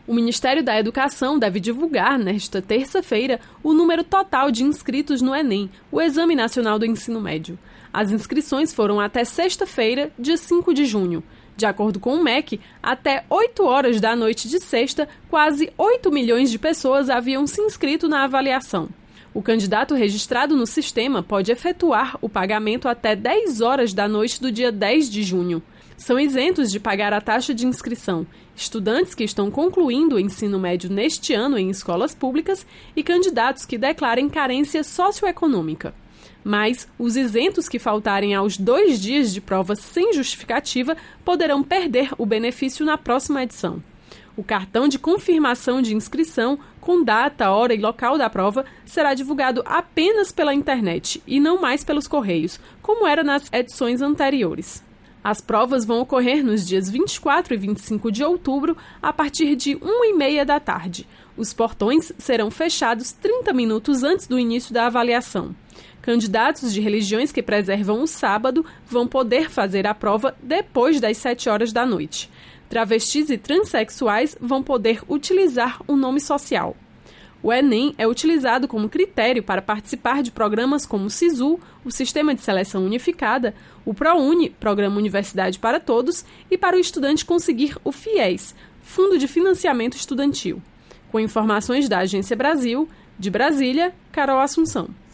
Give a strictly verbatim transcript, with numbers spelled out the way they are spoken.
O Ministério da Educação deve divulgar, nesta terça-feira, o número total de inscritos no Enem, o Exame Nacional do Ensino Médio. As inscrições foram até sexta-feira, dia cinco de junho. De acordo com o M E C, até oito horas da noite de sexta, quase oito milhões de pessoas haviam se inscrito na avaliação. O candidato registrado no sistema pode efetuar o pagamento até dez horas da noite do dia dez de junho. São isentos de pagar a taxa de inscrição estudantes que estão concluindo o ensino médio neste ano em escolas públicas e candidatos que declarem carência socioeconômica. Mas os isentos que faltarem aos dois dias de prova sem justificativa poderão perder o benefício na próxima edição. O cartão de confirmação de inscrição, com data, hora e local da prova, será divulgado apenas pela internet e não mais pelos correios, como era nas edições anteriores. As provas vão ocorrer nos dias vinte e quatro e vinte e cinco de outubro, a partir de uma e meia da tarde. Os portões serão fechados trinta minutos antes do início da avaliação. Candidatos de religiões que preservam o sábado vão poder fazer a prova depois das sete horas da noite. Travestis e transexuais vão poder utilizar o nome social. O Enem é utilizado como critério para participar de programas como o SISU, o Sistema de Seleção Unificada, o ProUni, Programa Universidade para Todos, e para o estudante conseguir o FIES, Fundo de Financiamento Estudantil. Com informações da Agência Brasil, de Brasília, Carol Assunção.